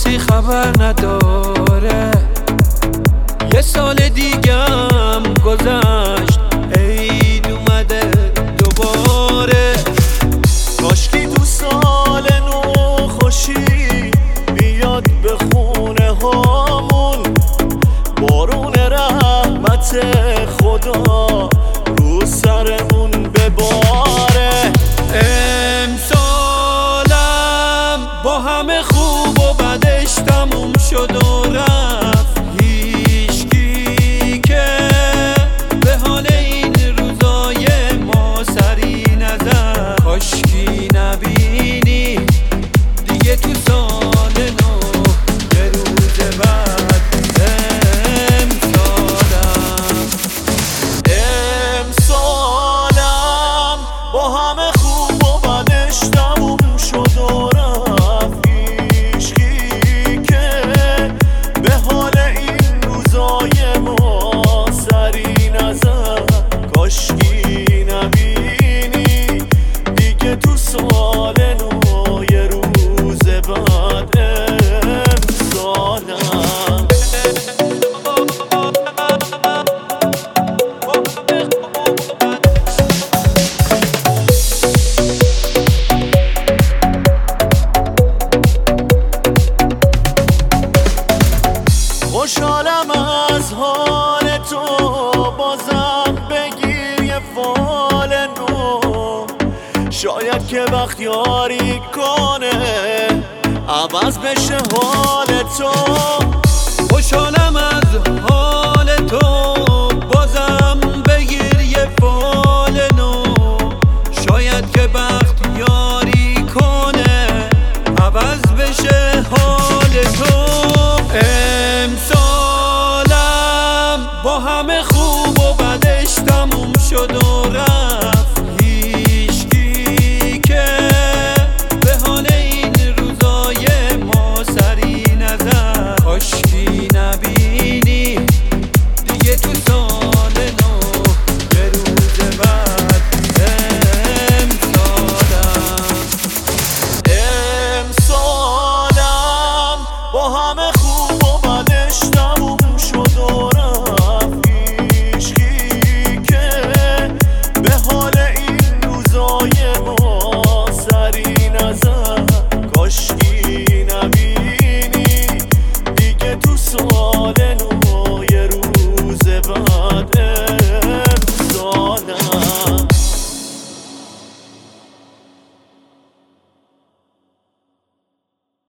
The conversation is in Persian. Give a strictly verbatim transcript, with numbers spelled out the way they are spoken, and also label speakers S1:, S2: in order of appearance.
S1: کسی خبر نداره. یه سال دیگم گذشت، عید اومده دوباره.
S2: کاشکی تو سال نو خوشی بیاد به خونه هامون، بارون رحمت خدا رو سرمون بباره.
S1: امسالم با همه خوب و بدش تموم شد و رفت، هیچکی که به حال این روزای ما سری نزد. کاشکی نبینی دیگه تو سال نو یه روز بعد. امسالم
S2: امسالم با همه خوب و بدش تموم شد و رفت، هیچکی که به حال این روزای ما سری نزد. کاشکی نبینی دیگه تو سال نو یه روز بعد. امسالم خوشحالم از حال تو، بازم بگیر یه فال نو. شاید که وقت یاری کنه عوض بشه حال تو.
S1: خوشحالم از حال تو، بازم بگیر یه فال نو. شاید که بخت یاری کنه عوض بشه حال تو. امسالم با همه خوب و بدش تموم شد و